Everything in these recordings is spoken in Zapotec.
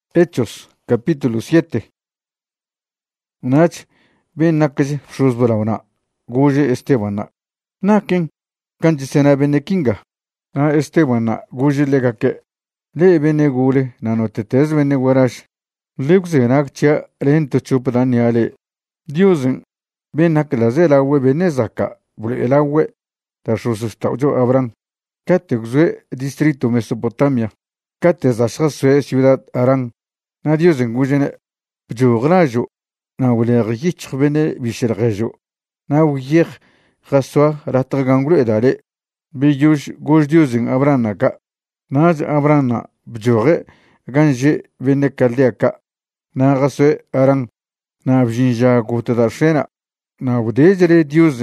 Hechos, capítulo 7. Nach, ben nakaji shuzbalauna, goje Estebana. Nakin, kanchisena benekinga. Na Estebana, goje legake. Le bene gule, nanotetes bene warash. Leuxenak chia lento chupdaniale. Diosen, ben naklazela we benezaka, bule elawe. Tashustaujo Abraham. Catexue, distrito Mesopotamia. Catezashasue, ciudad Arán. Na Dios en gujene bjoglajo na wule bene bishelgejo na wiyeh khaswa ratraganglu edale bijush goj Dios en abranaka naj abrana bjoge ganje bene kaldeaka na gaswe aran na bjinja gutada shena na wudejere Dios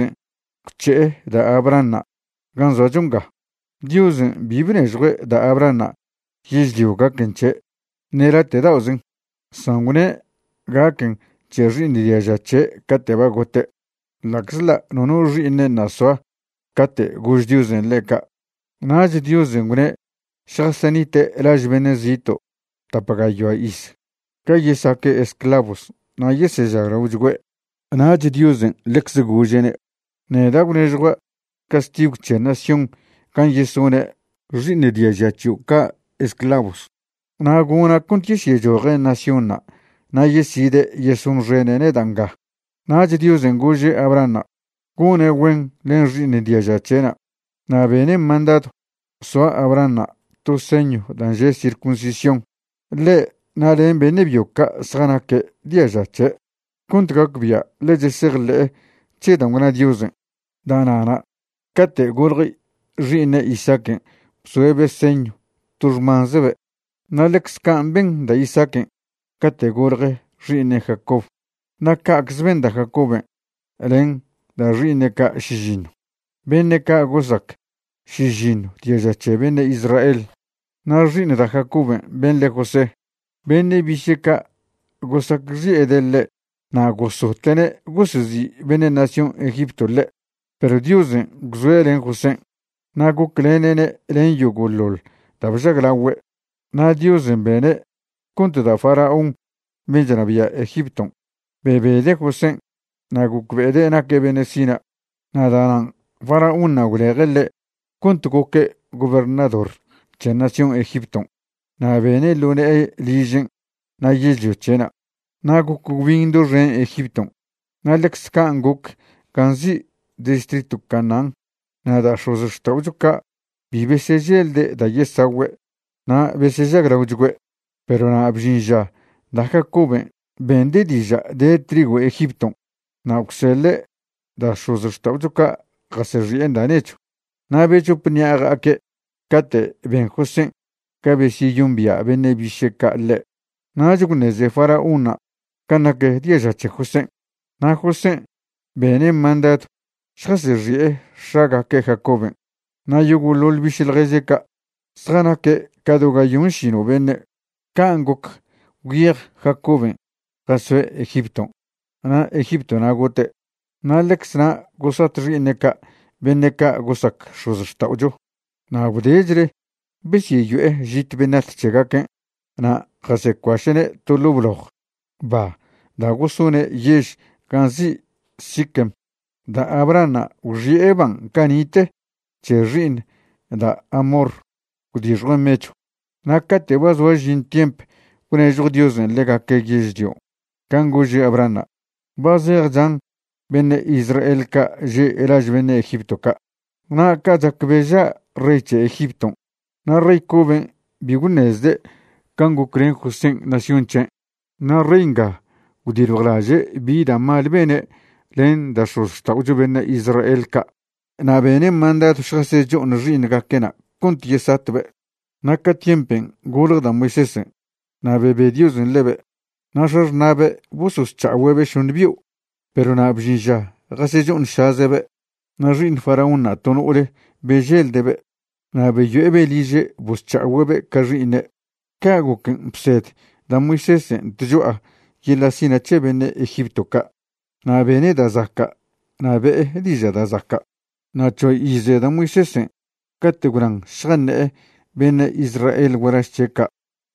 kche da abrana ganzo junga Dios bibne jwe da abrana yijliuga kenche nera te dausen sangune gaken cherri ni yache kate bagote laxla nono rine naswa kate gujdiusen leka naj diusen gune shasanite elajbenezito tapagayo is kaye sake esclavos na yese jagra ujwe naj diusen lex gujene ne dagune jwa castigo che nación kan yesune rine yache ka esclavos na guna kuntishi joge naciona na yeside yesun renene danga na Dios en guje abrana gune wen len rine diajachena na bene mandado soa abrana tu seño danje circuncisión le na len bene bioka sanake diajache kuntgakbia le jeserle che dangana Dios danana kate gurgi rine isaken suebe seño turmanzebe Nalex Camben da Isaac, categorge rine Jacob. Nakaxben da Jacob, len da rine ka shijino. Bene ka gozak, shijino, diajache bene Israel. Na rine da Jacob, ben le José. Bene bisheka gozak edelle. Na gozotene gozuzi bene nación Egipto le. Pero Dios gzuelen José. Na guklenene len yugulol. Tabjaglawe. Na Dios en bene, conte da faraón, benjanabia Egipto, bebe de José, na gukbede na que benecina, na danan faraón na gulegele, conte que gobernador, che nación Egipto, na bene lune ligen, na yelio chena, na gukwindo ren Egipto, na lex kan guk, kanzi distrito Canaan, na da shozustaujuka, vive sejel de da yesawe, na beseja graujwe, pero na abjinja, da Jacob, bende dija de trigo Egipto, na uxele, da shozustaujuka, gaserrien da necho, na becho pniaga ake, kate ben José, cabesi yumbia bene bisheka le, na jugneze farauna, kanake diejache José, na José, bene mandat, shaserrie, shaga ke Jacob, na yugulol bishilgezeka, Sranake kadogayun shino bene kangok guir Jacob gasue Egipto na Egipto na gote na lex na gosatri neka beneka gosak shozstaujo na budejre bisi yue jit benat chegake na gase kwashene tulublog ba da gosune yesh kanzi sikem da abrana urieban kanite cherrin da amor Kudijwe mecho. Nakate was wajin tiemp. Kune Dios en lega que gizdio. Kanguji abrana. Bazer jan bene Israel ka je elaj bene Egipto ka. Na kazakbeja reiche Egipto. Na rey koben bigunezde kangu kren Hussein nación chen. Na reinga udirwalaje bida mal bene len da shostaujo bene Israel ka. Na bene mandat shase jo nrin ga kena. Kunt yesatbe, naka tiempen, gulg da Moisés, na bebe Dios en lebe, nashar nabe, busus chawebe shunbiu, pero na bjinja, gasejon shazebe, na rin farauna tonule, bejel debe, na beyebe lige, bus chawebe karine, kaguken pset, da Moisés tjoa, yilasina chebene Egipto ka, na bene da zaka, na be dija da zaka, na choy ize da Moisés, Kateguran shane bene Israel warashcheka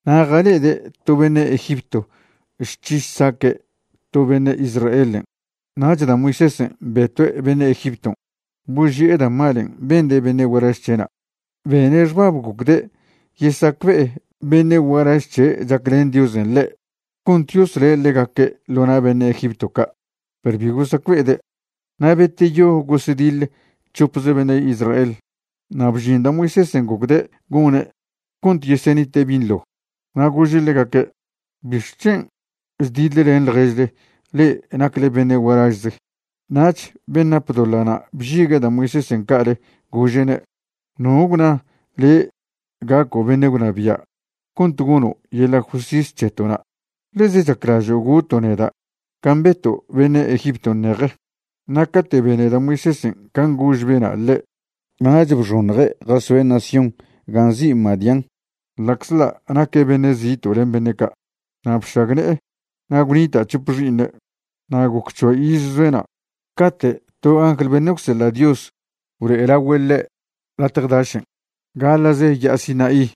Nagale de to bene Egipto, Shisake, to bene Israel. Najda Moises, beto bene Egipto. Buji da malen, bende bene waraschena. Bene jbab gugde, yesakve bene warasche, jaklen diusen le. Kuntius le legake, lona bene Egipto ka. Per bigusakve de. Nabete yo gusidil, chupze bene Israel. Nabjinda Moises en gugde, gune, kunt yesenite binlo. Nagujilegake, bishchen, zdidle en lgezle, le nakle bene warajze. Nach ben napdolana, bjiga da Moises en kare, gujene, nuguna, le gako bene guna bia. Kuntuguno, yela justice chetona. Leze chakrajo gutoneda, cambeto bene Egipto nere. Nakate bene da Moises en kan guj bena le. Najab jonre, raswe nation, ganzi madian. Laxla anake benezito lembeneka. Napshagne, nagunita chupurine, nagukcho izzuena. Kate, to ángel benuxe la Dios, ure el abuele, la terdashen. Galaze yasinai.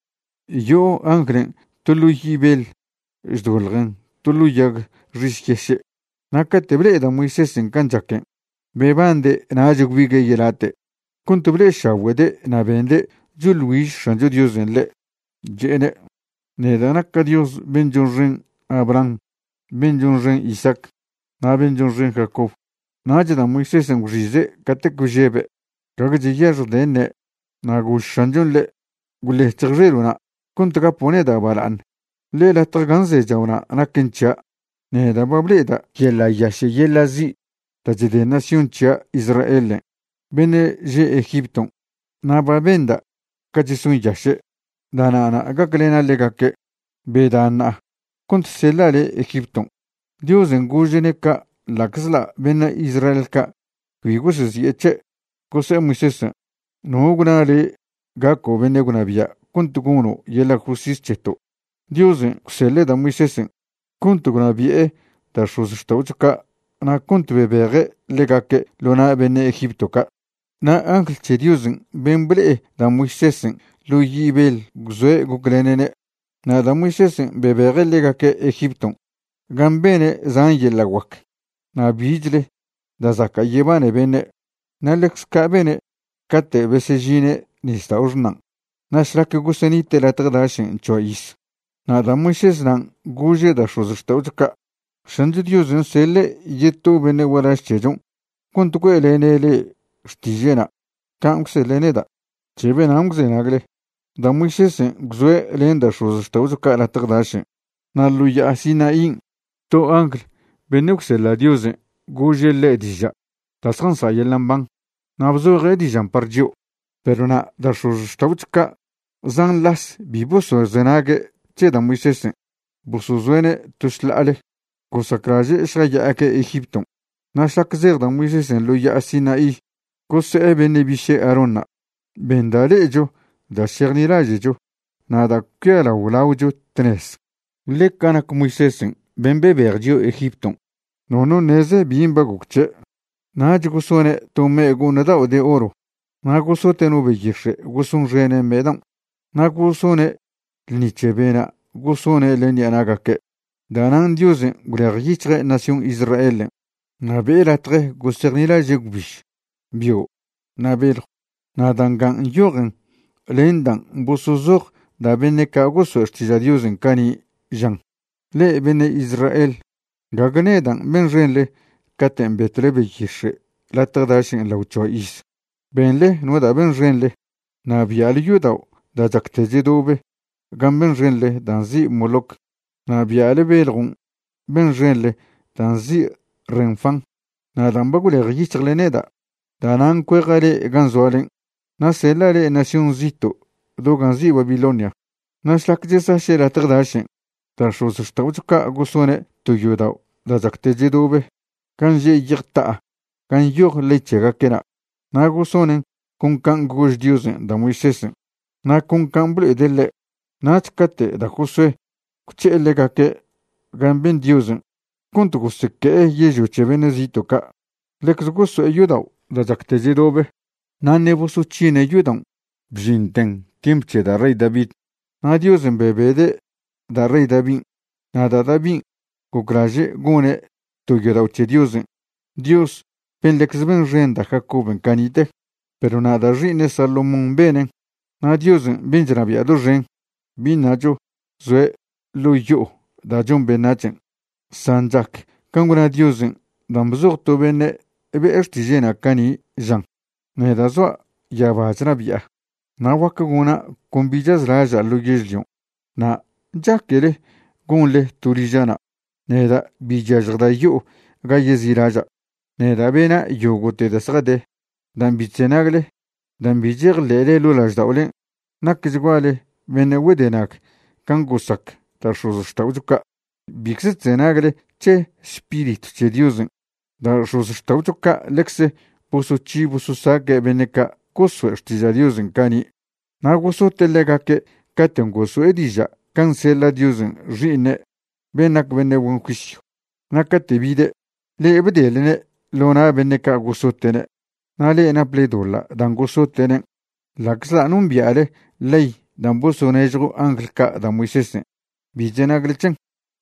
Yo ángel, tulu yibel, isdolgen, tulu yag, riskeshe. Nakate breda Moises en kanjaken. Bebande, najugwige yelate. Kuntubre shawede, nabende, julwish shanjo Dios en le. Jene, nedanaka Dios benjonren Abraham, benjonren Isaac, na benjonren Jacob. Najda Moises en gujize katekujebe, kagajiyar dene, na gushanjon le, gule chagreruna, kuntaga pone da balan. Le la taganze jauna anakencha, neda bableda, yela yashe yela zi, tajide nación cha Israel, bene je Egipton, na babenda, kajisun yashe. Danana agaklena legake bedana kunt selale Egipton. Dios en gujeneka laxla bena Israel ka vigus yeche kose Moises no gunale gako bene gunabia kunt guno yela justice cheto. Dios en sele da Moises kunt gunabie da shuzstauchka na kunt bebere legake lona bene Egipto ka na ángel che Dios benble da Moises lo yibel guzwe guglenene na da Moises bebere legake Egipton gambene zan yelawak na bijle da zaka yebane bene na lexka bene kate besejine ni staurnan na shrake gusenite la tradashin chois na da Moises nan guje da shuzstauchka shanju Dios en sele yeto bene warash chejon kuntu ko elenele stijena kam selene da chebe namgze nagle da Moises gzwe lenda shuzstauchka la tradashin na luya asinain to ángel benuxe la Dios guje le dija taskansa yelamban na bzo re dijan parjo pero na da shuzstauchka zan las biboso zenage che da Moises busuzwene tushlale kusakraje shaya ake Egipton na shakzer da Moises luya asinai kuse bene bishe arona bendale jo da cherniraje jo na da kela ulaujo tres le kanak Moises benbe berjo Egipton no neze bimba gukche na jgusone tome gunada ode oro na gusote no beyishe gusun jene medan na gusone nichebena gusone lenyanagake danan Dios gulergitre nation Israel na belatre gusernila jegbish bio na bel na dangan yoren lendan busuzor da bene kagoso estiza Dios kani jan le bene Israel gagnedan benrenle katen betre beyishe la tradashin lauchois benle no da benrenle na bial yudaw da jakteje dobe gamben renle danzi molok na biale belgun ben renle danzi renfan na dambagule registrele da danan kwegale ganzoalen na selale nation zito do ganzi Babilonia na slakjesa shela trdashin da shozstawchka gusone to yudaw da jakteje dobe kanje yirta kan yor lechega kena na gusonen kun kan gush Dios da Moises na kun kan ble dele nachkate da Josué kuche legake gamben Dios kuntu guseke yeju chebenezito ka lex gusu yudaw da jakteje dobe na nebusu chine yudaw bjinten timche da rey David na Dios bebede da rey David, na da David gokralle gune tugyodauche Dios penlexben renda Jacob kanite, pero na da rine Salomón benen, na Dios benjrabiado ren, binajo zue luyo da jon benachen, sanjak kanguna Dios dambzog to bene ebe ertijena kani jan, ne da zo yabajrabia, na wakaguna kumbijas raja lugizlion, na jakele gunle turijana, ne da bijajda yo gayeziraja, ne da bena yogote da sade, dan bichenagle, dan bijegle lulajdaule, nakizwale bene wedenak, kangusak, tarshuzustaujuka, bixetzenagle che spiritu che Diosen, darshuzustaujuka lexe, puso chi puso sake beneka kusu ertija Diosen kani, nagusu telegake katengusu edija, cancela Diosen rine, benak bene buen juicio, nakate vide, le ebedelene, lona beneka gusutene, nale na pledola, dan gusutene, laxa numbiale, ley, dan buso nejru angelka da Moisés, bijenaglechen.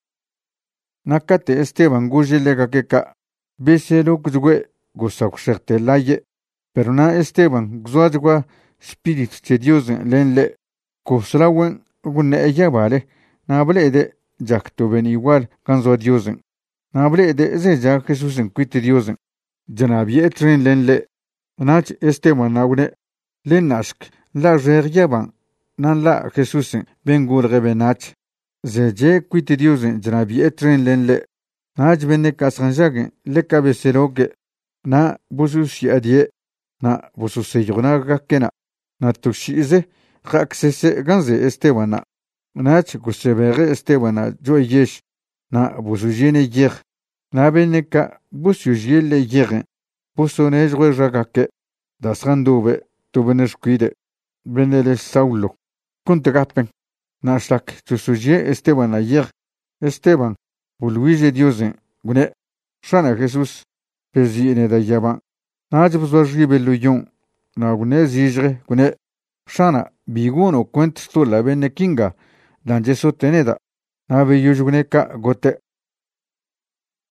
Nakate Esteban gujilega keka, beselo guzgue, gusakusherte laye, pero na Esteban gzuajwa, Espíritu de Dios lenle, kuslawen gunne ella vale, nable de jakto ben igual kanzo Dios, nable de zeja Jesús en quite Dios, janabie tren lenle, nach Esteban naune, lenask, la regiaban, nan la Jesús ben gurge benach, zeje quite Dios janabie tren lenle, nach benne kasanjag, le cabeceroge, na busushi adie, na bususeyona kena. Na tuxize, raxese ganze Estebana, nach gusebere Estebana, joyesh, na busujene yer, na beneka busujele yer, busonejwe ragake, das randube, tubenesquide, benele saulo, kuntegapen, na shak tusuje Estebana yer, Esteban, buluije Diosen, gune, shana Jesús, pezine da yaban, nach buswajibe luyon, na gune zizre gune shana biguno kwent sto la bene kinga dan jeso teneda na be yujgune ka gote